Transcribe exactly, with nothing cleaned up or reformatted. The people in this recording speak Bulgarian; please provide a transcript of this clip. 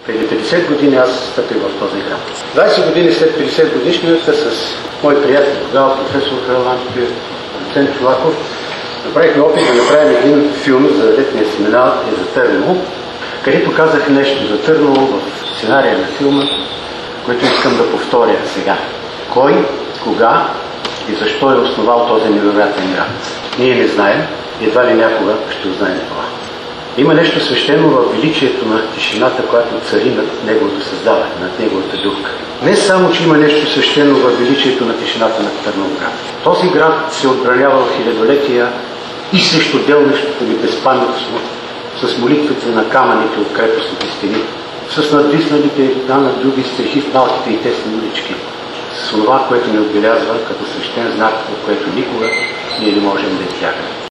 Преди петдесет години аз стъпих в този град. двайсет години след петдесет годишнината с мой приятел, тогава професор Харалампи, доцент Чолаков, направихме опит да направим един филм за летния семинар и за Търново, където казах нещо за Търново в сценария на филма, което искам да повторя сега. Кой, кога и защо е основал този невероятен град? Ние не знаем, едва ли някога ще узнаем това. Има нещо свещено в величието на тишината, която цари над неговото създаване, над неговата дюрка. Не само, че има нещо свещено в величието на тишината на Търновград. Този град се отбранявал хилядолетия и срещу делнещото ни безпаметство, с молитвите на камъните от крепостните стени, с надвисналите една на други стрехи в малките и тесни улички, с това, което ни отбелязва като свещен знак, от което никога ние не можем да избягаме.